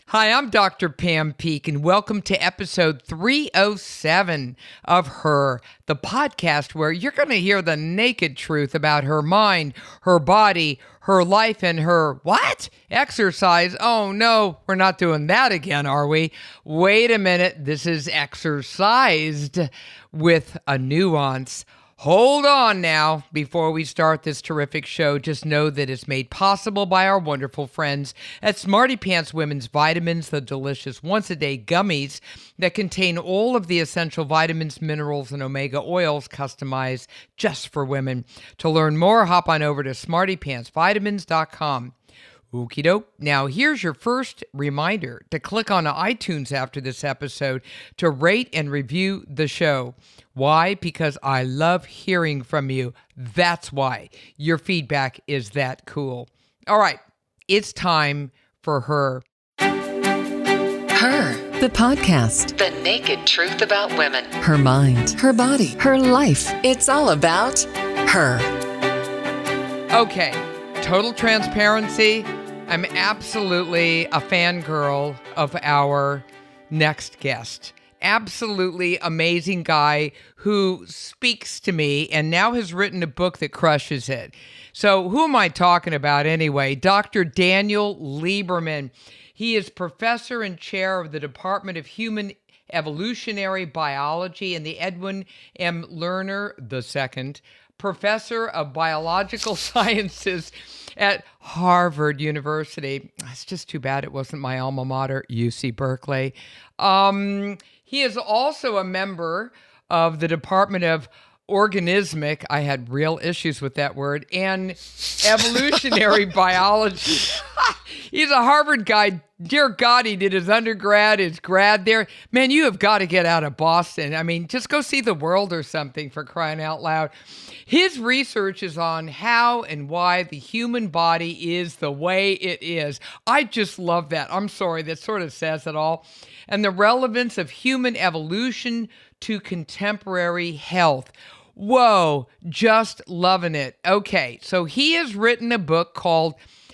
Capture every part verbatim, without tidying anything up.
Hi, I'm Doctor Pam Peek, and welcome to episode three oh seven of Her, the podcast where you're going to hear the naked truth about her mind, her body, her life, and her, what? Exercise? Oh, no, we're not doing that again, are we? Wait a minute, this is exercised with a nuance. Hold on now. Before we start this terrific show, just know that it's made possible by our wonderful friends at Smarty Pants Women's Vitamins, the delicious once-a-day gummies that contain all of the essential vitamins, minerals, and omega oils customized just for women. To learn more, hop on over to smarty pants vitamins dot com. Okie doke. Now, here's your first reminder to click on iTunes after this episode to rate and review the show. Why? Because I love hearing from you. That's why. Your feedback is that cool. All right. It's time for Her. Her, the podcast. The naked truth about women. Her mind, her body, her life. It's all about her. Okay. Total transparency. I'm absolutely a fangirl of our next guest. Absolutely amazing guy who speaks to me and now has written a book that crushes it. So who am I talking about anyway? Doctor Daniel Lieberman. He is professor and chair of the Department of Human Evolutionary Biology and the Edwin M. Lerner the Second Professor of Biological Sciences at Harvard University. It's just too bad it wasn't my alma mater, U C Berkeley. Um, he is also a member of the Department of Organismic, I had real issues with that word, and Evolutionary Biology. He's a Harvard guy. Dear God, he did his undergrad, his grad there. Man, you have got to get out of Boston. I mean, just go see the world or something, for crying out loud. His research is on how and why the human body is the way it is. I just love that. I'm sorry, that sort of says it all. And the relevance of human evolution to contemporary health. Whoa, just loving it. Okay, so he has written a book called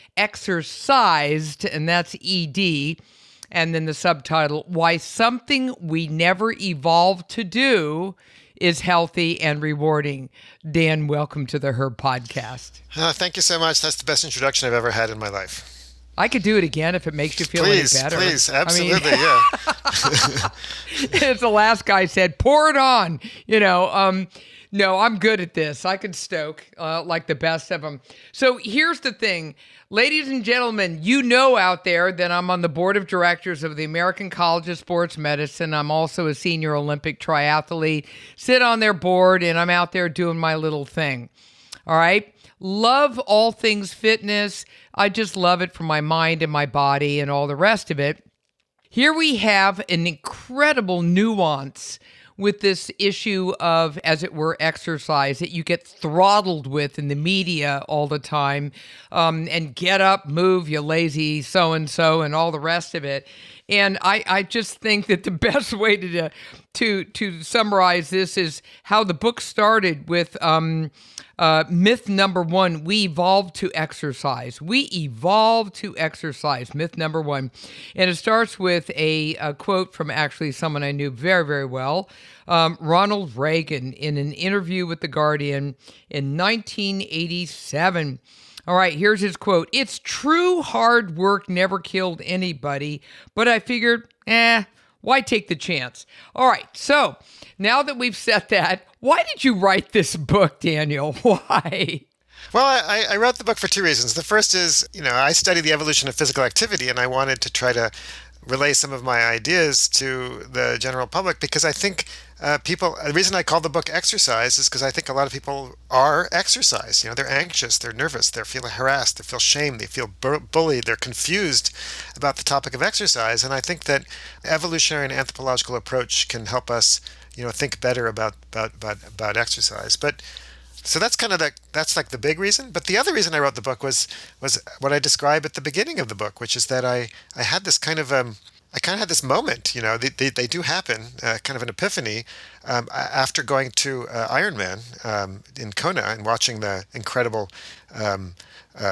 Exercised, and that's E D, and then the subtitle, Why Something We Never Evolved to Do is Healthy and Rewarding. Dan, welcome to the Her podcast. Uh, thank you so much. That's the best introduction I've ever had in my life. I could do it again if it makes you feel please, any better. Please, absolutely, I mean, yeah. As the last guy said, pour it on. You know, um, no, I'm good at this. I can stoke uh, like the best of them. So here's the thing. Ladies and gentlemen, you know out there that I'm on the board of directors of the American College of Sports Medicine. I'm also a senior Olympic triathlete. Sit on their board, and I'm out there doing my little thing. All right? Love all things fitness. I just love it for my mind and my body and all the rest of it. Here we have an incredible nuance with this issue of, as it were, exercise that you get throttled with in the media all the time, um, and get up, move, you lazy so-and-so, and all the rest of it. And I, I just think that the best way to to to summarize this is how the book started with um, uh, myth number one: we evolved to exercise. We evolved to exercise. Myth number one, and it starts with a, a quote from actually someone I knew very very well, um, Ronald Reagan, in an interview with The Guardian in nineteen eighty-seven. All right, here's his quote. It's true hard work never killed anybody, but I figured, eh, why take the chance? All right, so now that we've said that, why did you write this book, Daniel? Why? Well, I, I wrote the book for two reasons. The first is, you know, I study the evolution of physical activity, and I wanted to try to relay some of my ideas to the general public because I think uh, people, the reason I call the book Exercise is because I think a lot of people are exercise. You know, they're anxious, they're nervous, they're feeling harassed, they feel shame, they feel bur- bullied, they're confused about the topic of exercise. And I think that evolutionary and anthropological approach can help us, you know, think better about, about, about, about exercise. But so that's kind of the, that's like the big reason. But the other reason I wrote the book was was what I describe at the beginning of the book, which is that I, I had this kind of um I kind of had this moment, you know, they they, they do happen, uh, kind of an epiphany um, after going to uh, Ironman um, in Kona and watching the incredible um, uh,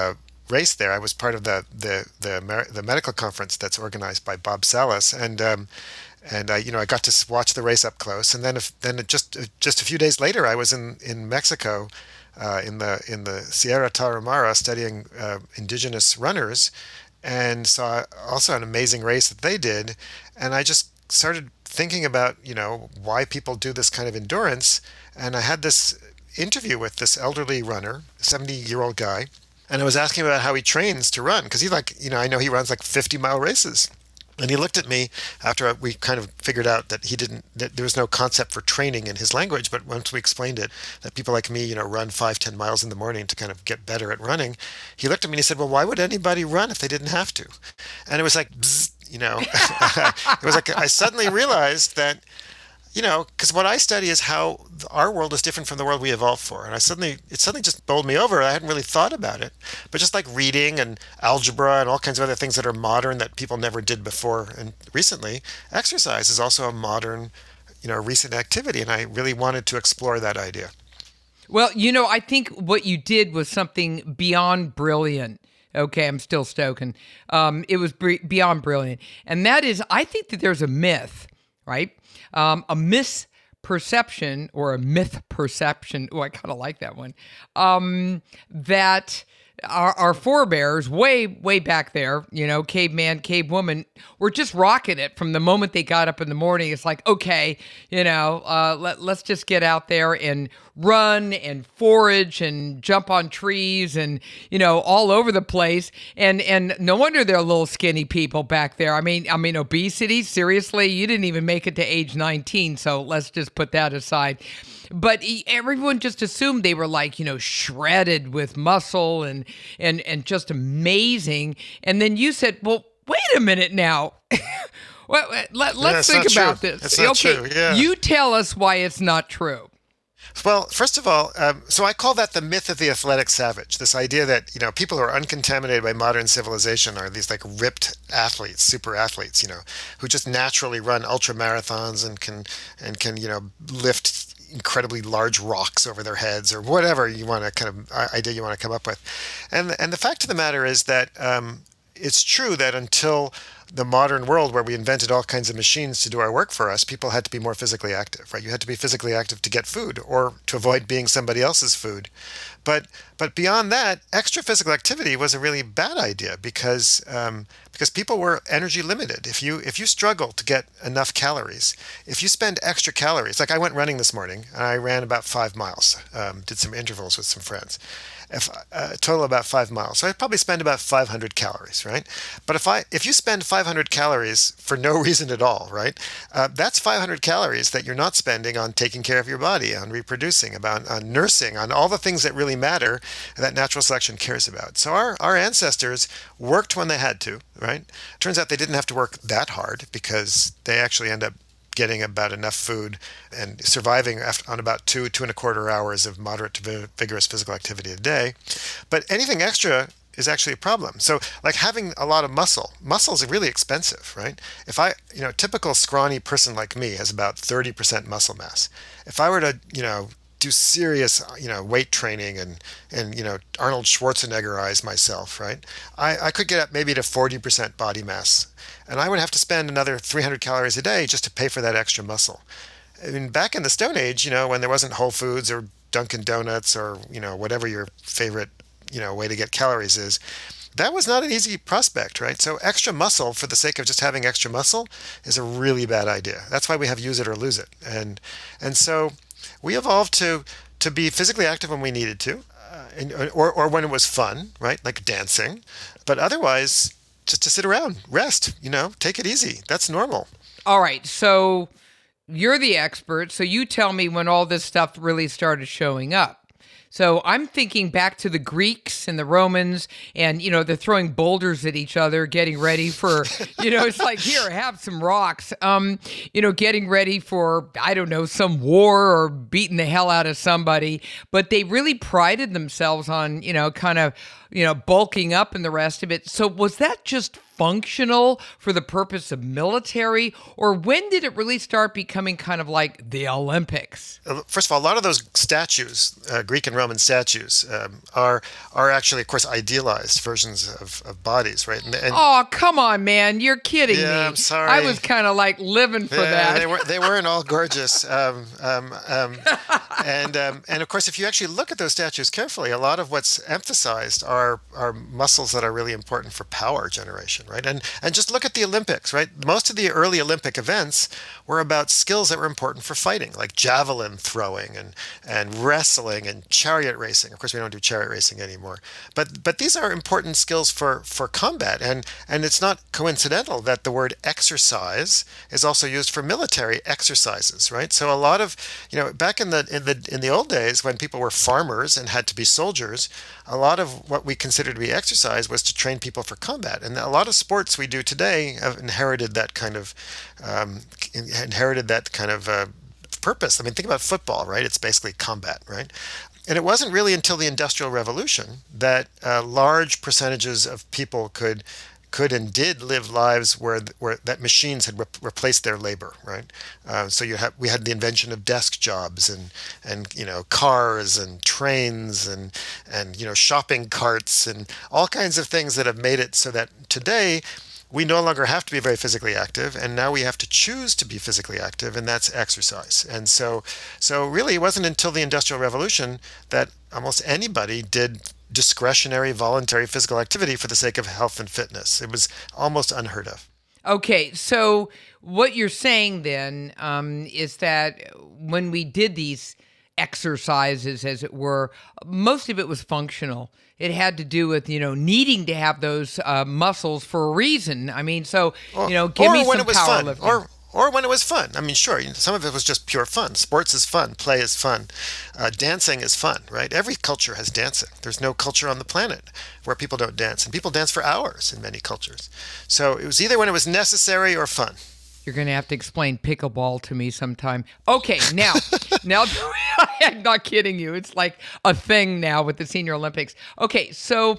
race there. I was part of the the the, Mer- the medical conference that's organized by Bob Salas, and um, and I you know I got to s- watch the race up close. And then if, then it just uh, just a few days later, I was in in Mexico, uh, in the in the Sierra Tarahumara studying uh, indigenous runners, and saw also an amazing race that they did, and I just started thinking about you know why people do this kind of endurance, and I had this interview with this elderly runner, seventy year old guy, and I was asking about how he trains to run, because he like you know I know he runs like fifty mile races. And he looked at me after we kind of figured out that he didn't, that there was no concept for training in his language. But once we explained it, that people like me, you know, run five, ten miles in the morning to kind of get better at running, he looked at me and he said, well, why would anybody run if they didn't have to? And it was like, bzz, you know, it was like, I suddenly realized that, you know, because what I study is how our world is different from the world we evolved for. And I suddenly, it suddenly just bowled me over. I hadn't really thought about it. But just like reading and algebra and all kinds of other things that are modern that people never did before and recently, exercise is also a modern, you know, recent activity. And I really wanted to explore that idea. Well, you know, I think what you did was something beyond brilliant. Okay, I'm still stoking. Um, it was br- beyond brilliant. And that is, I think that there's a myth, right? Um, a misperception or a myth perception. Oh, I kind of like that one. Um, that our, our forebears way, way back there, you know, caveman, cavewoman, were just rocking it from the moment they got up in the morning. It's like, okay, you know, uh, let, let's just get out there and run and forage and jump on trees and, you know, all over the place. And and no wonder they're little skinny people back there. I mean, I mean, obesity, seriously, you didn't even make it to age nineteen. So let's just put that aside. But he, everyone just assumed they were like, you know, shredded with muscle and and and just amazing. And then you said, well, wait a minute now. well, let, let's yeah, think about true. this. It's not okay, true. Yeah. You tell us why it's not true. Well, first of all, um, so I call that the myth of the athletic savage. This idea that, you know, people who are uncontaminated by modern civilization are these like ripped athletes, super athletes, you know, who just naturally run ultra marathons and can and can, you know, lift incredibly large rocks over their heads or whatever you want to kind of idea you want to come up with. And and the fact of the matter is that um, it's true that until the modern world where we invented all kinds of machines to do our work for us, people had to be more physically active, right? You had to be physically active to get food or to avoid being somebody else's food. But but beyond that, extra physical activity was a really bad idea because um, because people were energy limited. If you if you struggle to get enough calories, if you spend extra calories, like I went running this morning and I ran about five miles, um, did some intervals with some friends. If a total about five miles, so I probably spend about five hundred calories, right? But if I if you spend five hundred calories for no reason at all, right, uh, that's five hundred calories that you're not spending on taking care of your body, on reproducing, about on nursing, on all the things that really matter that natural selection cares about. So our our ancestors worked when they had to, right? Turns out they didn't have to work that hard because they actually end up getting about enough food and surviving on about two, two and a quarter hours of moderate to vigorous physical activity a day. But anything extra is actually a problem. So like having a lot of muscle, muscle is really expensive, right? If I, you know, a typical scrawny person like me has about thirty percent muscle mass. If I were to, you know, do serious, you know, weight training and, and, you know, Arnold Schwarzenegger-ize myself, right? I, I could get up maybe to forty percent body mass. And I would have to spend another three hundred calories a day just to pay for that extra muscle. I mean, back in the Stone Age, you know, when there wasn't Whole Foods or Dunkin' Donuts or, you know, whatever your favorite, you know, way to get calories is, that was not an easy prospect, right? So extra muscle for the sake of just having extra muscle is a really bad idea. That's why we have use it or lose it. And and so we evolved to to be physically active when we needed to, uh, and, or or when it was fun, right? Like dancing. But otherwise, just to sit around, rest, you know, take it easy. That's normal. All right. So you're the expert. So you tell me when all this stuff really started showing up. So I'm thinking back to the Greeks and the Romans, and, you know, they're throwing boulders at each other, getting ready for, you know, it's like, here, have some rocks, um, you know, getting ready for, I don't know, some war or beating the hell out of somebody. But they really prided themselves on, you know, kind of, you know, bulking up and the rest of it. So was that just functional for the purpose of military? Or when did it really start becoming kind of like the Olympics? First of all, a lot of those statues, uh, Greek and Roman statues, um, are are actually, of course, idealized versions of, of bodies, right? And, and Oh, come on, man. You're kidding Yeah, me. I'm sorry. I was kind of like living for yeah, that. they were they weren't all gorgeous. Um, um, um, and um, and of course, if you actually look at those statues carefully, a lot of what's emphasized are are muscles that are really important for power generation, right? And and just look at the Olympics, right? Most of the early Olympic events were about skills that were important for fighting, like javelin throwing and and wrestling and chariot racing. Of course, we don't do chariot racing anymore, but but these are important skills for for combat. And and it's not coincidental that the word exercise is also used for military exercises, right? So a lot of, you know, back in the in the in the old days when people were farmers and had to be soldiers, a lot of what we considered to be exercise was to train people for combat. And a lot of sports we do today have inherited that kind of um, inherited that kind of uh, purpose. I mean, think about football, right? It's basically combat, right? And it wasn't really until the Industrial Revolution that uh, large percentages of people could could and did live lives where where that machines had re- replaced their labor, right? Uh, so you have we had the invention of desk jobs and and you know cars and trains and and you know shopping carts and all kinds of things that have made it so that today we no longer have to be very physically active, and now we have to choose to be physically active, and that's exercise. And so, so really, it wasn't until the Industrial Revolution that almost anybody did discretionary, voluntary physical activity for the sake of health and fitness. It was almost unheard of. Okay, so what you're saying then um, is that when we did these exercises, as it were, most of it was functional. It had to do with, you know, needing to have those uh, muscles for a reason. I mean, so, Or, you know, give or me when some it was powerlifting. fun, or or when it was fun. I mean, sure, you know, some of it was just pure fun. Sports is fun, play is fun, uh, dancing is fun, right? Every culture has dancing. There's no culture on the planet where people don't dance, and people dance for hours in many cultures. So it was either when it was necessary or fun. You're going to have to explain pickleball to me sometime. Okay, now, now, I'm not kidding you. It's like a thing now with the Senior Olympics. Okay, so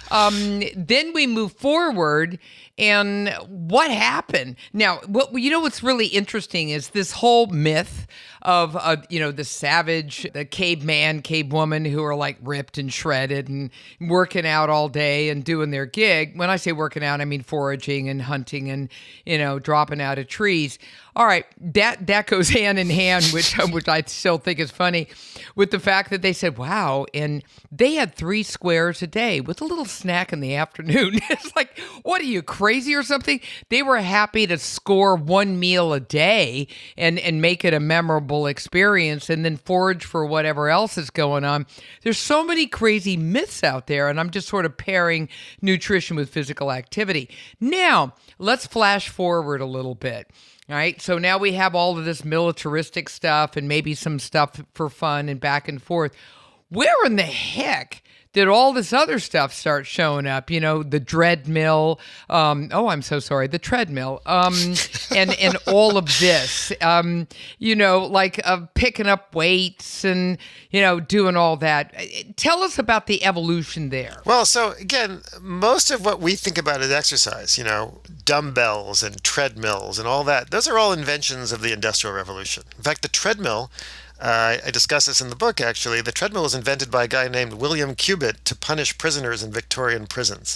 um, then we move forward, and what happened? Now, what you know what's really interesting is this whole myth of, uh, you know, the savage, the caveman, cavewoman who are like ripped and shredded and working out all day and doing their gig. When I say working out, I mean foraging and hunting and, you know, dropping out of trees. All right, that that goes hand in hand, which which I still think is funny, with the fact that they said, wow, and they had three squares a day with a little snack in the afternoon. It's like, what are you, crazy or something? They were happy to score one meal a day and, and make it a memorable experience and then forage for whatever else is going on. There's so many crazy myths out there, and I'm just sort of pairing nutrition with physical activity. Now, let's flash forward a little bit. All right, so now we have all of this militaristic stuff and maybe some stuff for fun and back and forth. Where in the heck did all this other stuff start showing up? You know, the treadmill. Um, oh, I'm so sorry, the treadmill. Um, and and all of this. Um, you know, like uh, picking up weights and you know doing all that. Tell us about the evolution there. Well, so again, most of what we think about as exercise, you know, dumbbells and treadmills and all that, those are all inventions of the Industrial Revolution. In fact, the treadmill, uh, I discuss this in the book actually, the treadmill was invented by a guy named William Cubitt to punish prisoners in Victorian prisons.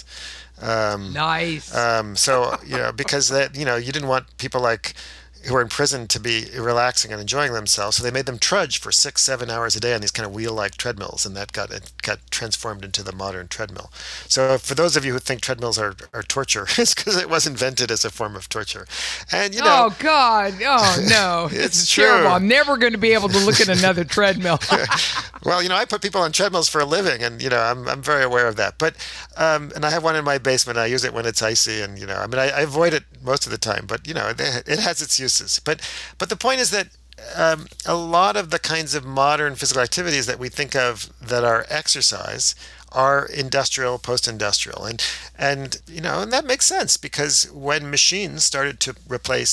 Um, Nice. Um, so, you know, because that, you know, you didn't want people like who were in prison to be relaxing and enjoying themselves, so they made them trudge for six, seven hours a day on these kind of wheel-like treadmills, and that got it got transformed into the modern treadmill. So, for those of you who think treadmills are, are torture, it's because it was invented as a form of torture. And you know, oh God! Oh no! It's It's true. terrible. I'm never going to be able to look at another treadmill. well, you know, I put people on treadmills for a living, and you know, I'm I'm very aware of that. But um, and I have one in my basement. I use it when it's icy, and you know, I mean, I, I avoid it most of the time. But you know, it, it has its uses. But but the point is that um, a lot of the kinds of modern physical activities that we think of that are exercise are industrial, post-industrial, and and you know, and that makes sense because when machines started to replace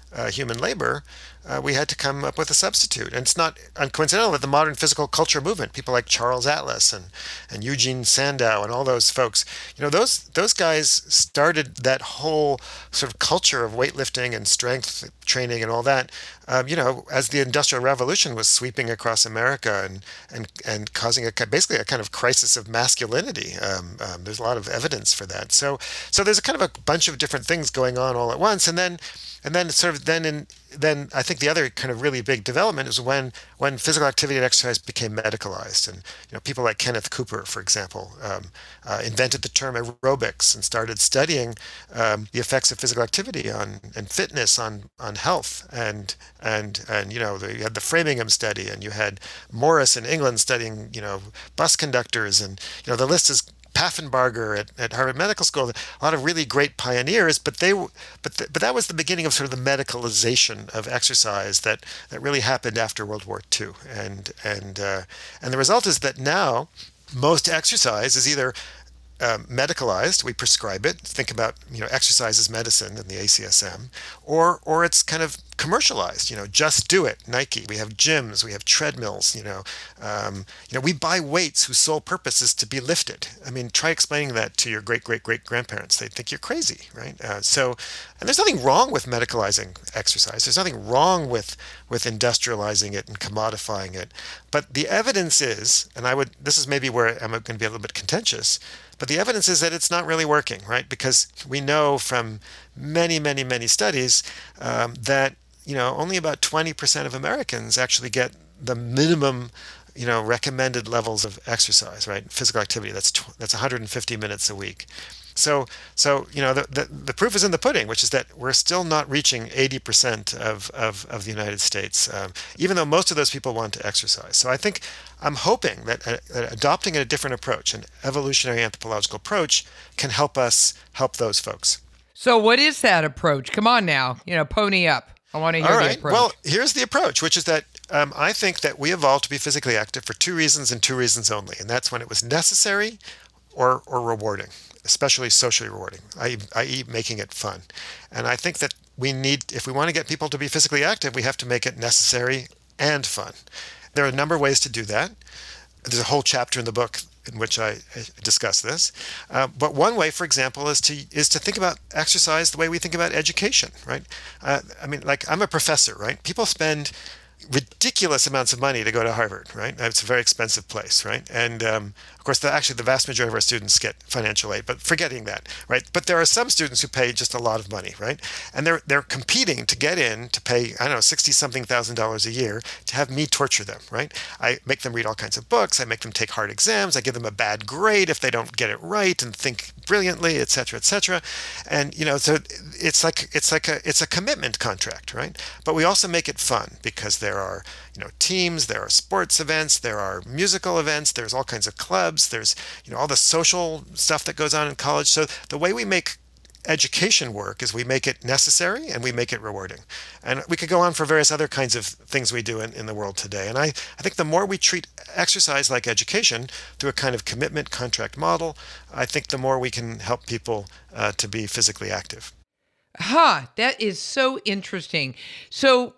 uh, human labor, uh, we had to come up with a substitute. And it's not coincidental that the modern physical culture movement, people like Charles Atlas and, and Eugene Sandow and all those folks, you know, those those guys started that whole sort of culture of weightlifting and strength training and all that, um, you know, as the Industrial Revolution was sweeping across America and and, and causing a basically a kind of crisis of masculinity. Um, um, there's a lot of evidence for that. So so there's a kind of a bunch of different things going on all at once, and then and then sort of then in then I think the other kind of really big development is when when physical activity and exercise became medicalized, and you know people like Kenneth Cooper, for example, um, uh, invented the term aerobics and started studying um, the effects of physical activity on and fitness on on health, and and and you know the, you had the Framingham study, and you had Morris in England studying you know bus conductors, and you know the list is Paffenbarger at, at Harvard Medical School, a lot of really great pioneers, but they, but the, but that was the beginning of sort of the medicalization of exercise that, that really happened after World War Two, and and uh, and the result is that now most exercise is either um, medicalized, we prescribe it, think about you know exercise as medicine in the A C S M, or or it's kind of commercialized, you know, just do it, Nike. We have gyms, we have treadmills, you know, um, you know, we buy weights whose sole purpose is to be lifted. I mean, try explaining that to your great, great, great grandparents. They'd think you're crazy, right? Uh, so, and there's nothing wrong with medicalizing exercise. There's nothing wrong with, with industrializing it and commodifying it. But the evidence is, and I would, this is maybe where I'm going to be a little bit contentious, but the evidence is that it's not really working, right? Because we know from many, many, many studies um, that you know, only about twenty percent of Americans actually get the minimum, you know, recommended levels of exercise, right? Physical activity, that's tw- that's one hundred fifty minutes a week. So, so you know, the, the, the proof is in the pudding, which is that we're still not reaching eighty percent of, of, of the United States, um, even though most of those people want to exercise. So I think I'm hoping that, uh, that adopting a different approach, an evolutionary anthropological approach, can help us help those folks. So what is that approach? Come on now, you know, pony up. I want to hear All right. the approach. Well, here's the approach, which is that um, I think that we evolved to be physically active for two reasons and two reasons only. And that's when it was necessary or, or rewarding, especially socially rewarding, that is making it fun. And I think that we need, if we want to get people to be physically active, we have to make it necessary and fun. There are a number of ways to do that. There's a whole chapter in the book in which I discuss this. Uh, but one way, for example, is to is to think about exercise the way we think about education, right? Uh, I mean, like I'm a professor, right? People spend ridiculous amounts of money to go to Harvard, right? It's a very expensive place, right? And um, of course, the, actually, the vast majority of our students get financial aid, but forgetting that, right? But there are some students who pay just a lot of money, right? And they're they're competing to get in to pay, I don't know, sixty something thousand dollars a year to have me torture them, right? I make them read all kinds of books. I make them take hard exams. I give them a bad grade if they don't get it right and think brilliantly, et cetera, et cetera. And you know, so it's like it's like a it's a commitment contract, right? But we also make it fun because there are you know teams, there are sports events, there are musical events, there's all kinds of clubs, there's you know all the social stuff that goes on in college. So the way we make education work is we make it necessary and we make it rewarding. And we could go on for various other kinds of things we do in, in the world today. And I, I think the more we treat exercise like education through a kind of commitment contract model, I think the more we can help people uh, to be physically active. Huh, that is so interesting. So,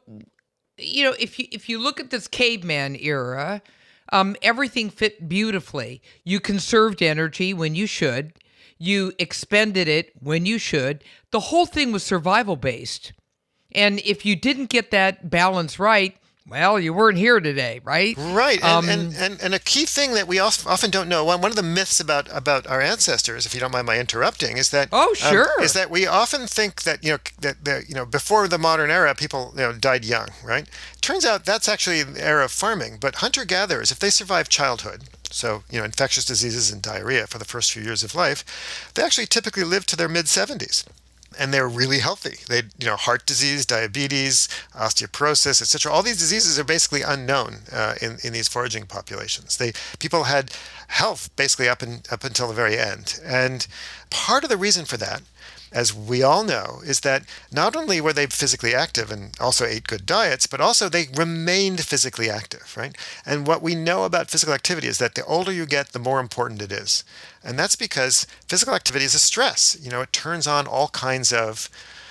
you know, if you if you look at this caveman era, um, everything fit beautifully. You conserved energy when you should. You expended it when you should. The whole thing was survival based. And if you didn't get that balance right, well, you weren't here today, right? Right. And, Um, and, and, and a key thing that we often don't know, one one of the myths about, about our ancestors, if you don't mind my interrupting, is that Oh, sure. um, is that we often think that, you know, that, that you know, before the modern era, people, you know, died young, right? Turns out that's actually the era of farming. But hunter-gatherers, if they survive childhood, so, you know, infectious diseases and diarrhea for the first few years of life, they actually typically live to their mid seventies. And they're really healthy. They, you know, heart disease, diabetes, osteoporosis, et cetera. All these diseases are basically unknown uh, in in these foraging populations. They people had health basically up and up until the very end. And part of the reason for that, as we all know, is that not only were they physically active and also ate good diets, but also they remained physically active, right? And what we know about physical activity is that the older you get, the more important it is. And that's because physical activity is a stress. You know, it turns on all kinds of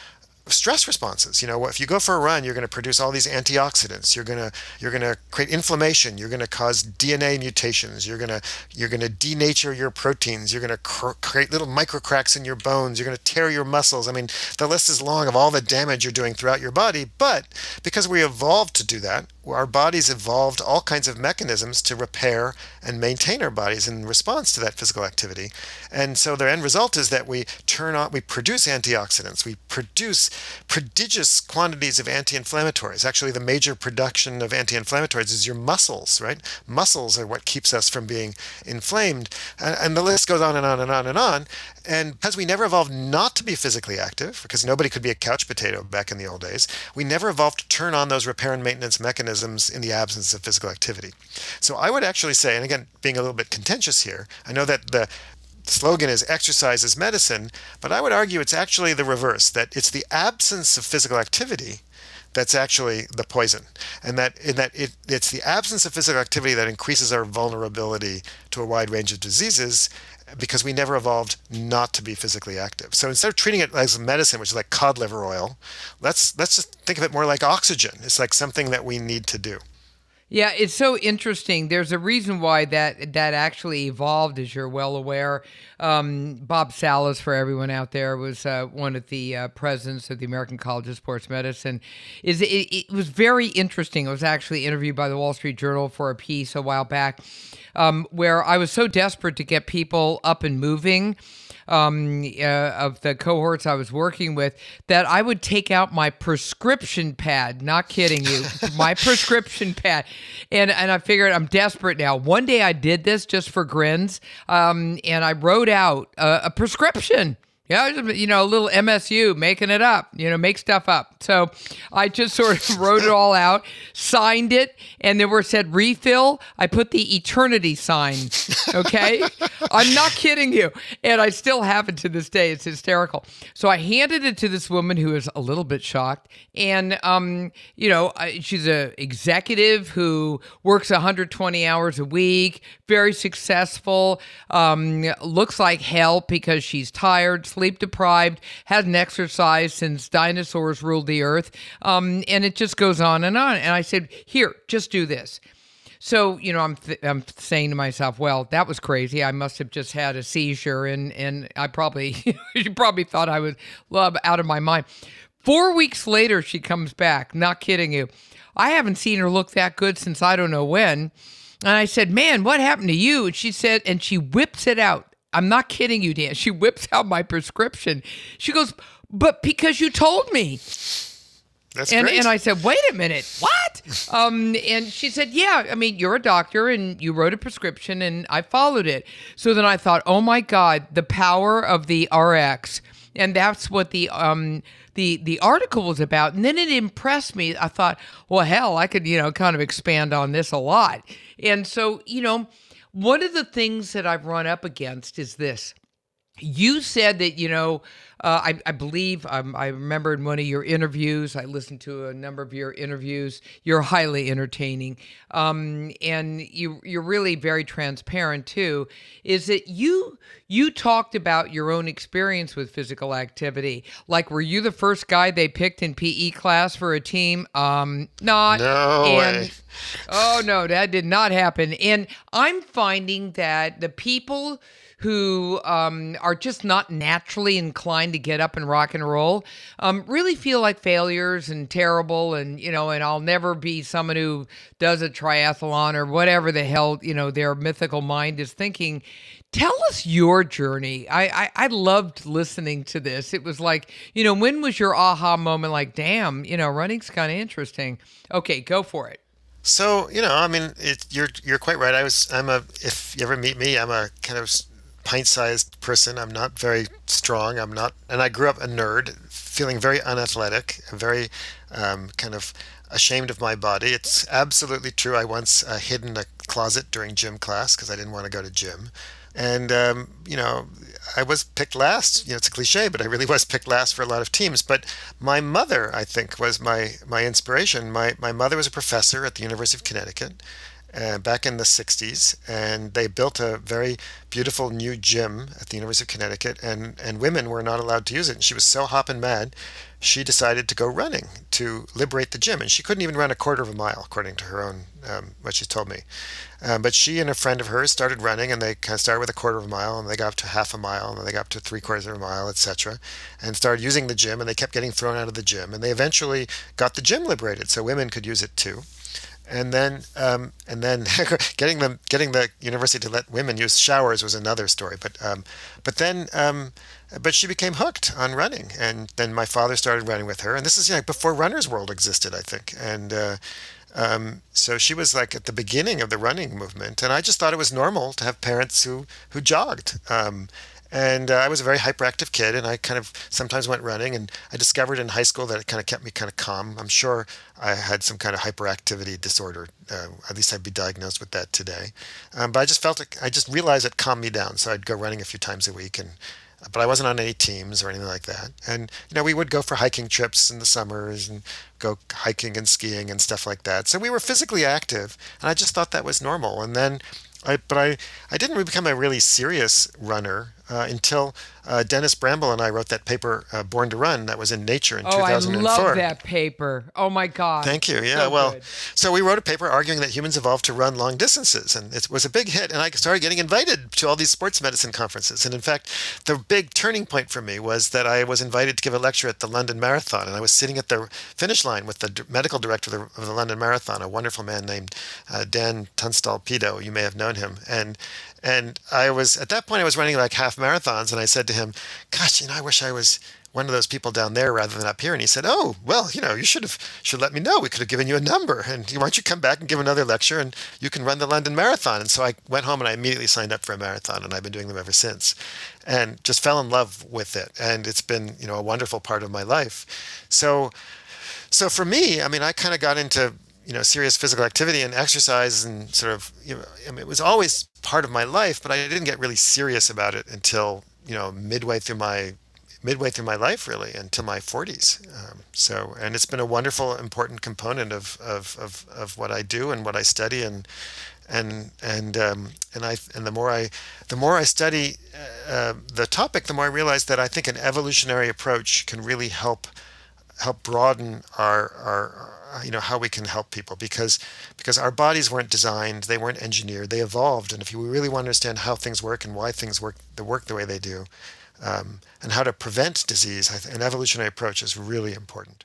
stress responses. You know, if you go for a run, you're going to produce all these antioxidants. You're going to you're going to create inflammation. You're going to cause D N A mutations. You're going to you're going to denature your proteins. You're going to cr- create little micro cracks in your bones. You're going to tear your muscles. I mean, the list is long of all the damage you're doing throughout your body. But because we evolved to do that, our bodies evolved all kinds of mechanisms to repair and maintain our bodies in response to that physical activity. And so the end result is that we turn on, we produce antioxidants, we produce prodigious quantities of anti-inflammatories. Actually, the major production of anti-inflammatories is your muscles, right? Muscles are what keeps us from being inflamed. And, and the list goes on and on and on and on. And because we never evolved not to be physically active, because nobody could be a couch potato back in the old days, we never evolved to turn on those repair and maintenance mechanisms in the absence of physical activity. So I would actually say, and again, being a little bit contentious here, I know that the slogan is exercise is medicine, but I would argue it's actually the reverse, that it's the absence of physical activity that's actually the poison. And that in that it, it's the absence of physical activity that increases our vulnerability to a wide range of diseases, because we never evolved not to be physically active. So instead of treating it as medicine, which is like cod liver oil, let's let's just think of it more like oxygen. It's like something that we need to do. Yeah, it's so interesting. There's a reason why that that actually evolved, as you're well aware. Um, Bob Salas, for everyone out there, was uh, one of the uh, presidents of the American College of Sports Medicine. Is it, it was very interesting. I was actually interviewed by the Wall Street Journal for a piece a while back, um, where I was so desperate to get people up and moving. Um, uh, of the cohorts I was working with, that I would take out my prescription pad, not kidding you, my prescription pad. And and I figured I'm desperate now. One day I did this just for grins, um, and I wrote out a, a prescription. Yeah, you know, a little M S U, making it up, you know, make stuff up. So I just sort of wrote it all out, signed it, and then where it said refill, I put the eternity sign, okay? I'm not kidding you. And I still have it to this day. It's hysterical. So I handed it to this woman who was a little bit shocked. And, um, you know, she's an executive who works one hundred twenty hours a week, very successful, um, looks like hell because she's tired, sleep deprived, hasn't exercised since dinosaurs ruled the earth. Um, and it just goes on and on. And I said, here, just do this. So, you know, I'm th- I'm saying to myself, well, that was crazy. I must have just had a seizure, and and I probably, she probably thought I was out of my mind. Four weeks later, she comes back, not kidding you. I haven't seen her look that good since I don't know when. And I said, man, what happened to you? And she said, and she whips it out. I'm not kidding you, Dan. She whips out my prescription. She goes, but because you told me. That's and, great. And I said, wait a minute, what? um, and she said, yeah, I mean, you're a doctor and you wrote a prescription and I followed it. So then I thought, oh my God, the power of the R X. And that's what the um the the article was about. And then it impressed me. I thought, well, hell, I could, you know, kind of expand on this a lot. And so, you know, one of the things that I've run up against is this. You said that, you know, uh, I, I believe, um, I remember in one of your interviews, I listened to a number of your interviews, you're highly entertaining, um, and you, you're really very transparent too, is that you you talked about your own experience with physical activity. Like, were you the first guy they picked in P E class for a team? Um, not. No and, way. Oh, no, that did not happen. And I'm finding that the people who um, are just not naturally inclined to get up and rock and roll, um, really feel like failures and terrible, and, you know, and I'll never be someone who does a triathlon or whatever the hell, you know, their mythical mind is thinking. Tell us your journey. I, I, I loved listening to this. It was like, you know, when was your aha moment like, damn, you know, running's kind of interesting. Okay, go for it. So, you know, I mean, it, you're you're quite right. I was, I'm a, if you ever meet me, I'm a kind of pint-sized person. I'm not very strong. I'm not, and I grew up a nerd, feeling very unathletic, very um, kind of ashamed of my body. It's absolutely true. I once uh, hid in a closet during gym class because I didn't want to go to gym. And, um, you know, I was picked last. You know, it's a cliche, but I really was picked last for a lot of teams. But my mother, I think, was my, my inspiration. My, my mother was a professor at the University of Connecticut. uh, back in the sixties, and they built a very beautiful new gym at the University of Connecticut, and, and women were not allowed to use it. And she was so hopping mad, she decided to go running to liberate the gym. And she couldn't even run a quarter of a mile, according to her own, um, what she told me. Um, but she and a friend of hers started running, and they kind of started with a quarter of a mile, and they got up to half a mile, and then they got up to three quarters of a mile, et cetera, and started using the gym, and they kept getting thrown out of the gym. And they eventually got the gym liberated so women could use it too. And then, um, and then getting them, getting the university to let women use showers was another story. But, um, but then, um, but she became hooked on running, and then my father started running with her. And this is, you know, before Runner's World existed, I think. And uh, um, so she was like at the beginning of the running movement, and I just thought it was normal to have parents who who jogged. Um, And uh, I was a very hyperactive kid, and I kind of sometimes went running. And I discovered in high school that it kind of kept me kind of calm. I'm sure I had some kind of hyperactivity disorder. Uh, at least I'd be diagnosed with that today. Um, but I just felt it, I just realized it calmed me down. So I'd go running a few times a week, and but I wasn't on any teams or anything like that. And you know, we would go for hiking trips in the summers and go hiking and skiing and stuff like that. So we were physically active, and I just thought that was normal. And then I, but I, I didn't really become a really serious runner uh, until uh, Dennis Bramble and I wrote that paper, uh, Born to Run, that was in Nature in oh, two thousand four. I love that paper. Oh, my God. Thank you. Yeah, So well, good. so we wrote a paper arguing that humans evolved to run long distances, and it was a big hit, and I started getting invited to all these sports medicine conferences. And in fact, the big turning point for me was that I was invited to give a lecture at the London Marathon, and I was sitting at the finish line with the d- medical director of the, of the London Marathon, a wonderful man named uh, Dan Tunstall-Pedo. You may have known him. And and I was, at that point, I was running like half marathons, and I said to him, gosh, you know, I wish I was one of those people down there rather than up here. And he said, oh, well, you know, you should have should let me know. We could have given you a number. And why don't you come back and give another lecture, and you can run the London Marathon. And so I went home and I immediately signed up for a marathon, and I've been doing them ever since, and just fell in love with it. And it's been, you know, a wonderful part of my life. So, so for me, I mean, I kind of got into, you know, serious physical activity and exercise, and sort of, you know, I mean, it was always part of my life, but I didn't get really serious about it until, you know, midway through my midway through my life, really, until my forties. Um, so, and it's been a wonderful, important component of, of, of, of what I do and what I study, and and and um, and I and the more I the more I study uh, the topic, the more I realize that I think an evolutionary approach can really help help broaden our our you know how we can help people, because because our bodies weren't designed, they weren't engineered, they evolved. And if you really want to understand how things work and why things work the work the way they do, um, and how to prevent disease, I th- an evolutionary approach is really important.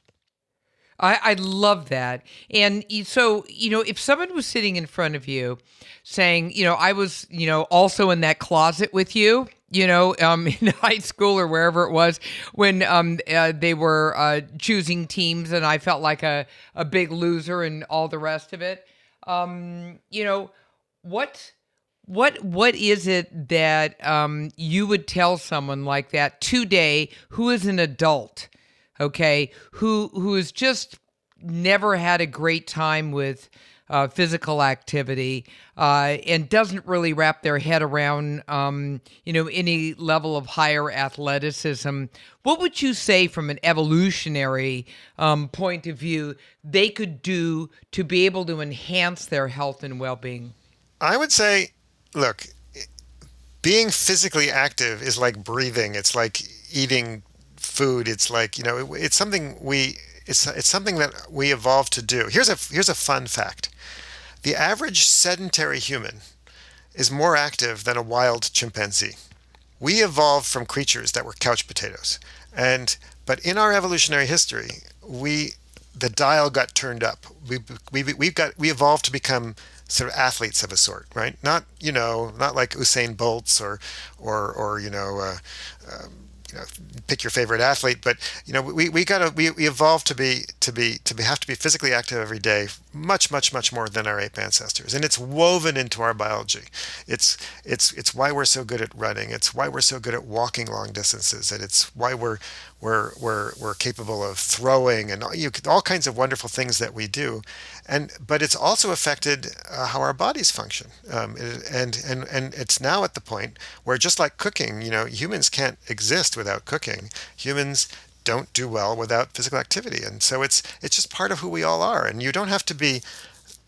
I, I love that. And y- so, you know, if someone was sitting in front of you saying, you know, I was, you know, also in that closet with you, you know, um, in high school or wherever it was, when um, uh, they were uh, choosing teams, and I felt like a, a big loser and all the rest of it. Um, you know, what what what is it that um, you would tell someone like that today, who is an adult, okay, who who has just never had a great time with uh, physical activity, uh, and doesn't really wrap their head around, um, you know, any level of higher athleticism? What would you say from an evolutionary um, point of view they could do to be able to enhance their health and well-being? I would say, look, being physically active is like breathing. It's like eating food. It's like, you know, it, it's something we it's it's something that we evolved to do. Here's a here's a fun fact. The average sedentary human is more active than a wild chimpanzee. We evolved from creatures that were couch potatoes. And but in our evolutionary history, we the dial got turned up. We we we got we evolved to become sort of athletes of a sort, right? Not, you know, not like Usain Bolts or or or you know uh, um, you know, pick your favorite athlete, but you know, we we got to we, we evolved to be to be to be have to be physically active every day, much much much more than our ape ancestors, and it's woven into our biology. It's it's it's why we're so good at running. It's why we're so good at walking long distances, and it's why we're we're we're we're capable of throwing and all, you, all kinds of wonderful things that we do, and but it's also affected uh, how our bodies function, um, and and and it's now at the point where, just like cooking, you know, humans can't exist without cooking. Humans don't do well without physical activity, and so it's it's just part of who we all are. And you don't have to be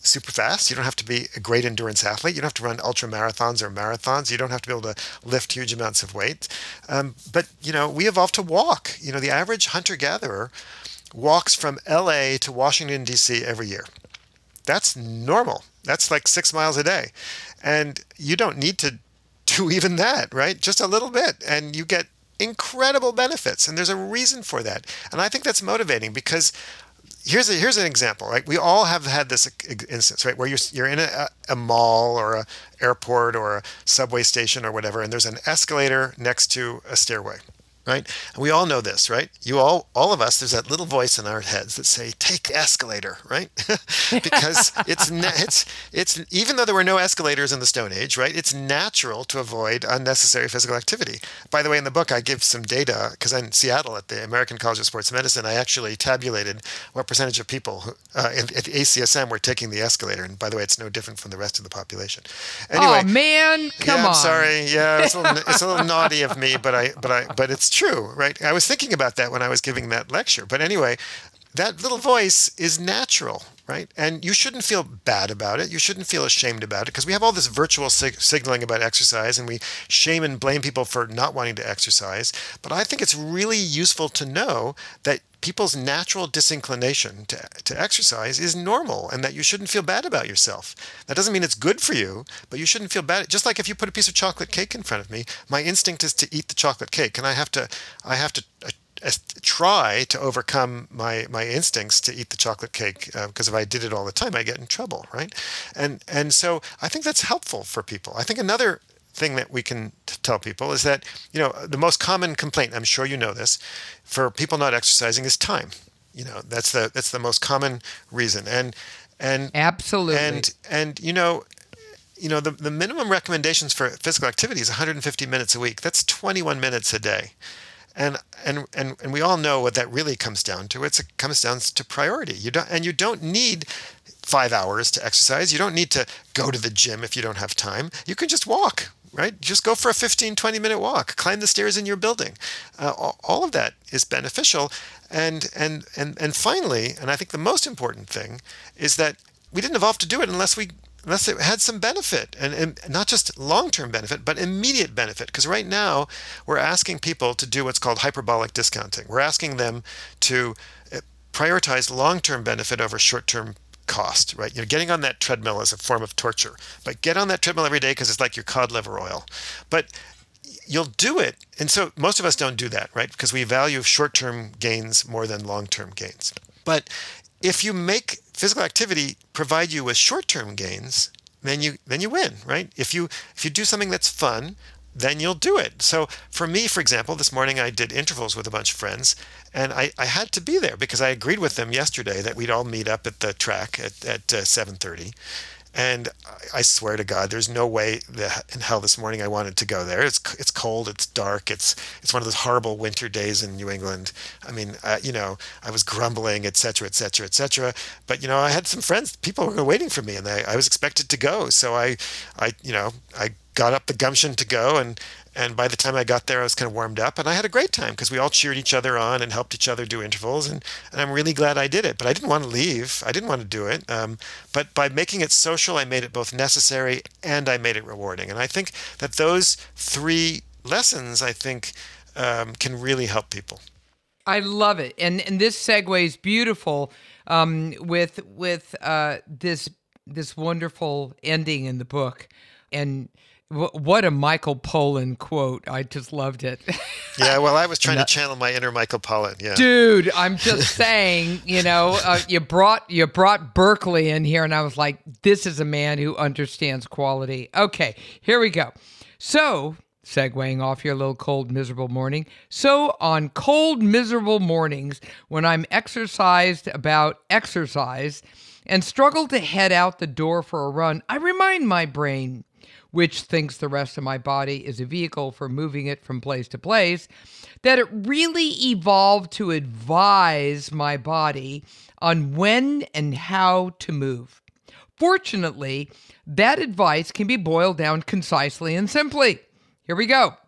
super fast. You don't have to be a great endurance athlete. You don't have to run ultra marathons or marathons. You don't have to be able to lift huge amounts of weight. Um, but, you know, we evolved to walk. You know, the average hunter-gatherer walks from L A to Washington, D C every year. That's normal. That's like six miles a day. And you don't need to do even that, right? Just a little bit. And you get incredible benefits. And there's a reason for that. And I think that's motivating because here's a, here's an example. Right? We all have had this instance, right? Where you're, you're in a, a mall or a airport or a subway station or whatever, and there's an escalator next to a stairway. Right? And we all know this, right? You all, all of us, there's that little voice in our heads that say, take the escalator, right? Because it's, it's, it's, even though there were no escalators in the Stone Age, right? It's natural to avoid unnecessary physical activity. By the way, in the book, I give some data because I'm in Seattle at the American College of Sports Medicine. I actually tabulated what percentage of people who, uh, at the A C S M were taking the escalator. And by the way, it's no different from the rest of the population. Anyway, oh man, come yeah, on. I'm sorry. Yeah, it's a little, it's a little naughty of me, but I, but I, but it's true, right? I was thinking about that when I was giving that lecture. But anyway, that little voice is natural, right? And you shouldn't feel bad about it. You shouldn't feel ashamed about it because we have all this virtual sig- signaling about exercise and we shame and blame people for not wanting to exercise. But I think it's really useful to know that people's natural disinclination to, to exercise is normal and that you shouldn't feel bad about yourself. That doesn't mean it's good for you, but you shouldn't feel bad. Just like if you put a piece of chocolate cake in front of me, my instinct is to eat the chocolate cake, and I have to, I have to uh, uh, try to overcome my my instincts to eat the chocolate cake because uh, if I did it all the time, I get in trouble, right? And and so I think that's helpful for people. I think another thing that we can t- tell people is that, you know, the most common complaint, I'm sure you know this, for people not exercising is time. You know, that's the that's the most common reason. And and absolutely. And and you know, you know the, the minimum recommendations for physical activity is one hundred fifty minutes a week. That's twenty-one minutes a day. And and and and we all know what that really comes down to. It's, it comes down to priority. You don't and you don't need five hours to exercise. You don't need to go to the gym if you don't have time. You can just walk. Right? Just go for a fifteen, twenty minute walk, climb the stairs in your building. Uh, all, all of that is beneficial. And, and, and, and finally, and I think the most important thing is that we didn't evolve to do it unless we, unless it had some benefit, and, and not just long-term benefit, but immediate benefit. Because right now we're asking people to do what's called hyperbolic discounting. We're asking them to prioritize long-term benefit over short-term cost, right? You know, getting on that treadmill is a form of torture, but get on that treadmill every day because it's like your cod liver oil. But you'll do it. And so most of us don't do that, right? Because we value short-term gains more than long-term gains. But if you make physical activity provide you with short-term gains, then you then you win, right? If you if you do something that's fun, then you'll do it. So for me, for example, this morning I did intervals with a bunch of friends, and I, I had to be there because I agreed with them yesterday that we'd all meet up at the track at, at uh, seven thirty. And I swear to God, there's no way that in hell this morning I wanted to go there. It's it's cold, it's dark, it's it's one of those horrible winter days in New England. I mean, uh, you know, I was grumbling, et cetera, et cetera, et cetera. But you know, I had some friends, people were waiting for me, and I, I was expected to go. So I, I, you know, I got up the gumption to go, and and by the time I got there, I was kind of warmed up, and I had a great time because we all cheered each other on and helped each other do intervals, and, and I'm really glad I did it. But I didn't want to leave. I didn't want to do it. Um, but by making it social, I made it both necessary and I made it rewarding. And I think that those three lessons, I think, um, can really help people. I love it, and and this segues beautiful um, with with uh, this this wonderful ending in the book, and. What a Michael Pollan quote. I just loved it. Yeah, well, I was trying to channel my inner Michael Pollan. Yeah. Dude, I'm just saying, you know, uh, you brought you brought Berkeley in here, and I was like, this is a man who understands quality. Okay, here we go. So, segueing off your little cold, miserable morning. So, on cold, miserable mornings, when I'm exercised about exercise and struggle to head out the door for a run, I remind my brain, which thinks the rest of my body is a vehicle for moving it from place to place, that it really evolved to advise my body on when and how to move. Fortunately, that advice can be boiled down concisely and simply. Here we go.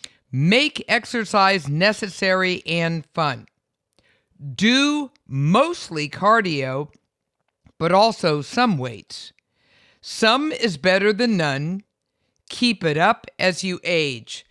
Make exercise necessary and fun. Do mostly cardio but also some weights. Some is better than none. Keep it up as you age.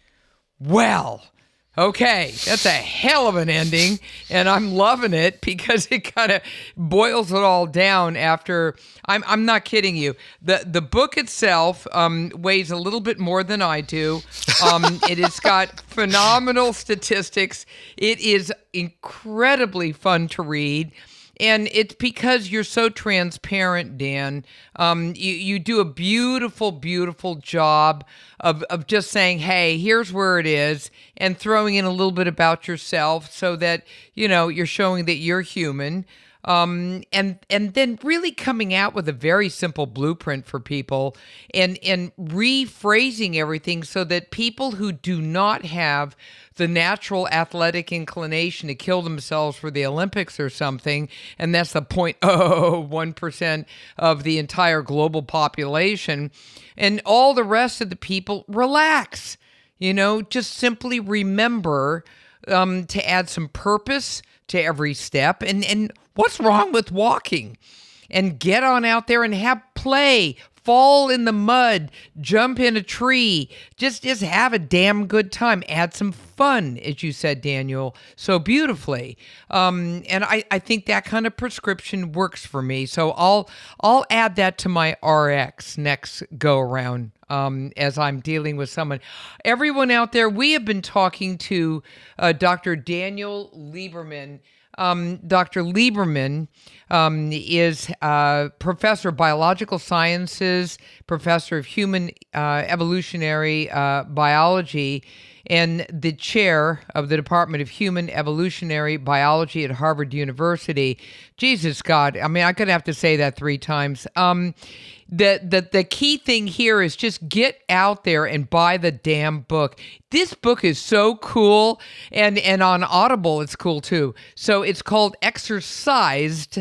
Well, okay, that's a hell of an ending, and I'm loving it because it kind of boils it all down after. I'm I'm not kidding you. The the book itself um, weighs a little bit more than I do. Um, it has got phenomenal statistics. It is incredibly fun to read. And it's because you're so transparent, Dan. Um, you, you do a beautiful, beautiful job of, of just saying, hey, here's where it is, and throwing in a little bit about yourself so that, you know, you're showing that you're human. Um, and and then really coming out with a very simple blueprint for people and, and rephrasing everything so that people who do not have the natural athletic inclination to kill themselves for the Olympics or something, and that's the zero point zero zero one percent of the entire global population, and all the rest of the people, relax. You know, just simply remember um, to add some purpose to every step. And, and what's wrong with walking? And get on out there and have play. Fall in the mud, jump in a tree, just just have a damn good time. Add some fun, as you said, Daniel, so beautifully. Um, and I, I think that kind of prescription works for me. So I'll I'll add that to my R X next go around um, as I'm dealing with someone. Everyone out there, we have been talking to uh, Doctor Daniel Lieberman. Um, Doctor Lieberman um, is a professor of biological sciences, professor of human uh, evolutionary uh, biology, and the chair of the Department of Human Evolutionary Biology at Harvard University. Jesus God, I mean, I'm going to have to say that three times. Um, the, the, the key thing here is just get out there and buy the damn book. This book is so cool, and, and on Audible, it's cool too. So it's called Exercised,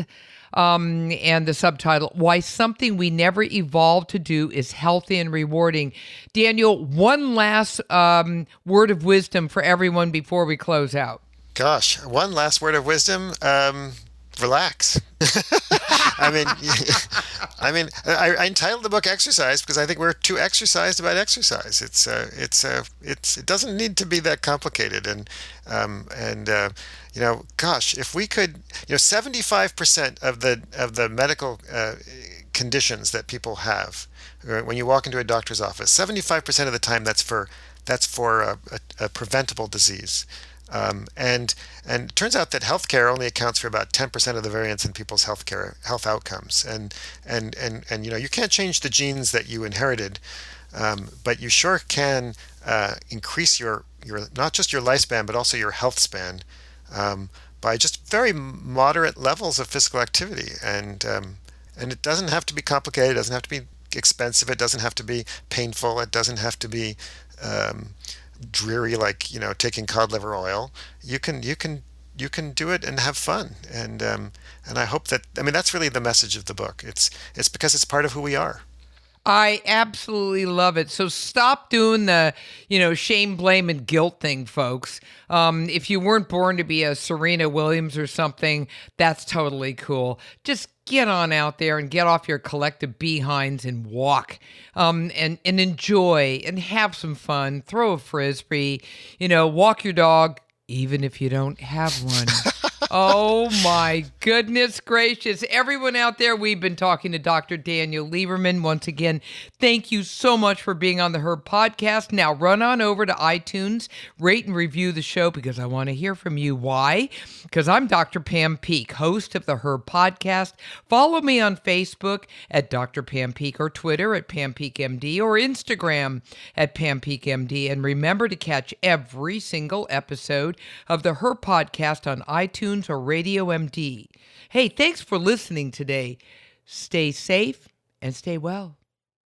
um, and the subtitle, Why Something We Never Evolved to Do is Healthy and Rewarding. Daniel, one last um, word of wisdom for everyone before we close out. Gosh, one last word of wisdom. Um, relax. I mean, I mean, I, I entitled the book "Exercise" because I think we're too exercised about exercise. It's, uh, it's, uh, it's, it doesn't need to be that complicated. And, um, and, uh, you know, gosh, if we could, you know, seventy-five percent of the of the medical uh, conditions that people have, when you walk into a doctor's office, seventy-five percent of the time that's for that's for a, a, a preventable disease. Um, and and it turns out that healthcare only accounts for about ten percent of the variance in people's healthcare health outcomes. And and and and you know, you can't change the genes that you inherited, um, but you sure can uh, increase your your not just your lifespan but also your health span um, by just very moderate levels of physical activity. And um, and it doesn't have to be complicated. It doesn't have to be expensive. It doesn't have to be painful. It doesn't have to be um, dreary, like, you know, taking cod liver oil. You can you can you can do it and have fun. And um, and I hope that, I mean, that's really the message of the book. It's it's because it's part of who we are. I absolutely love it. So stop doing the, you know, shame, blame, and guilt thing, folks. Um, if you weren't born to be a Serena Williams or something, that's totally cool. Just get on out there and get off your collective behinds and walk, um, and, and enjoy and have some fun. Throw a Frisbee, you know, walk your dog, even if you don't have one. Oh my goodness gracious. Everyone out there, we've been talking to Doctor Daniel Lieberman. Once again, thank you so much for being on the Herb Podcast. Now run on over to iTunes, rate and review the show because I want to hear from you. Why? Because I'm Doctor Pam Peeke, host of the Herb Podcast. Follow me on Facebook at Doctor Pam Peeke, or Twitter at Pam Peeke M D, or Instagram at Pam Peeke M D. And remember to catch every single episode of the Herb Podcast on iTunes or Radio M D. Hey, thanks for listening today. Stay safe and stay well.